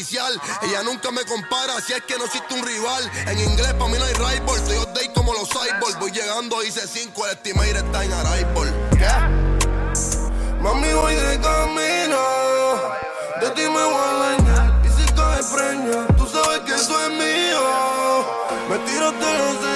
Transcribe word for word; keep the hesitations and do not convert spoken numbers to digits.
oficial. Ella nunca me compara, si es que no existe un rival. En inglés pa' mí no hay rival, soy update como los cyborgs. Voy llegando, hice cinco, el estimate está en arrival. ¿Qué? Mami, voy de camino, de ti me voy a dañar. Y si cae preña, tú sabes que eso es mío. Me tiro te lo sé.